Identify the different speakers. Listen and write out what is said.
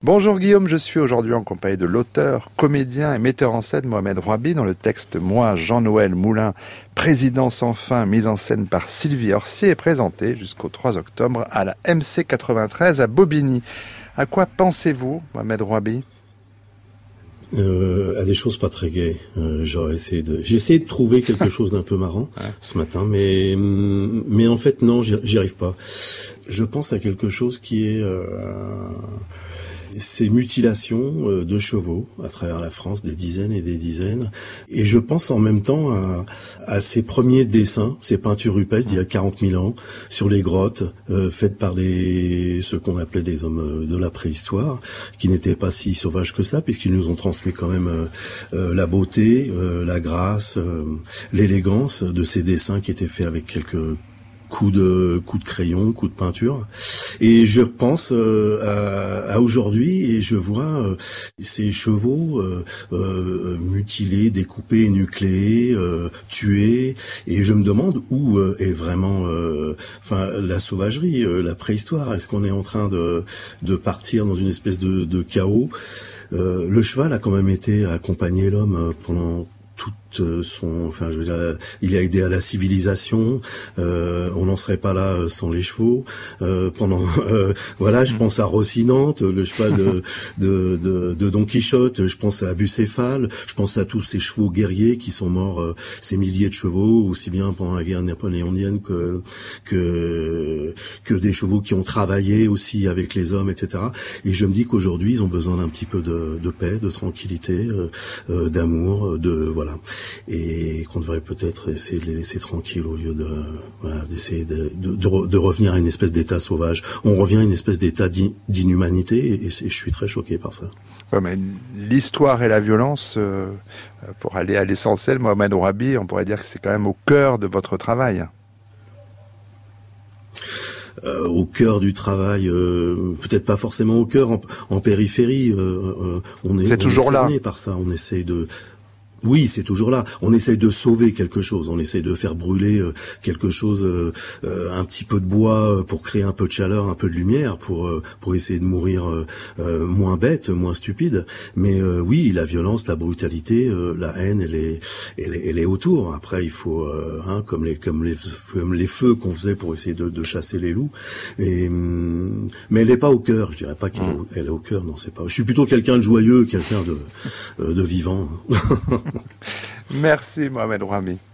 Speaker 1: Bonjour Guillaume, je suis aujourd'hui en compagnie de l'auteur, comédien et metteur en scène Mohamed Rouabi dans le texte Moi, Jean-Noël Moulin, président sans fin, mise en scène par Sylvie Orsier et présenté jusqu'au 3 octobre à la MC 93 à Bobigny. À quoi pensez-vous, Mohamed Rouabi ?
Speaker 2: À des choses pas très gaies. J'ai essayé de trouver quelque chose d'un peu marrant ce matin, mais en fait non, j'y arrive pas. Je pense à quelque chose qui est ces mutilations de chevaux à travers la France, des dizaines et des dizaines. Et je pense en même temps à ces premiers dessins, ces peintures rupestres d'il y a 40 000 ans, sur les grottes, faites par ceux qu'on appelait des hommes de la préhistoire, qui n'étaient pas si sauvages que ça, puisqu'ils nous ont transmis quand même la beauté, la grâce, l'élégance de ces dessins qui étaient faits avec quelques coups de crayon, coups de peinture. Et je pense à aujourd'hui et je vois ces chevaux mutilés, découpés, énucléés, tués. Et je me demande où est vraiment la sauvagerie, la préhistoire. Est-ce qu'on est en train de partir dans une espèce de chaos? Le cheval a quand même été accompagner l'homme pendant il a aidé à la civilisation. On n'en serait pas là sans les chevaux. Je pense à Rocinante, le cheval de Don Quichotte. Je pense à Bucéphale. Je pense à tous ces chevaux guerriers qui sont morts, ces milliers de chevaux, aussi bien pendant la guerre napoléonienne que des chevaux qui ont travaillé aussi avec les hommes, etc. Et je me dis qu'aujourd'hui, ils ont besoin d'un petit peu de paix, de tranquillité, d'amour, et qu'on devrait peut-être essayer de les laisser tranquilles au lieu d'essayer de revenir à une espèce d'état sauvage. On revient à une espèce d'état d'inhumanité et je suis très choqué par ça.
Speaker 1: Ouais, mais l'histoire et la violence, pour aller à l'essentiel, Mohamed Rouabi, on pourrait dire que c'est quand même au cœur de votre travail.
Speaker 2: Au cœur du travail, peut-être pas forcément au cœur, en périphérie. On est
Speaker 1: toujours là.
Speaker 2: Par ça, on essaye de... Oui, c'est toujours là. On essaye de sauver quelque chose. On essaye de faire brûler quelque chose, un petit peu de bois pour créer un peu de chaleur, un peu de lumière, pour essayer de mourir moins bête, moins stupide. Mais oui, la violence, la brutalité, la haine, elle est autour. Après, il faut, comme les feux qu'on faisait pour essayer de chasser les loups. Mais elle n'est pas au cœur. Je dirais pas qu'elle est au cœur. Non, c'est pas. Je suis plutôt quelqu'un de joyeux, quelqu'un de vivant.
Speaker 1: Merci Mohamed Rouabi.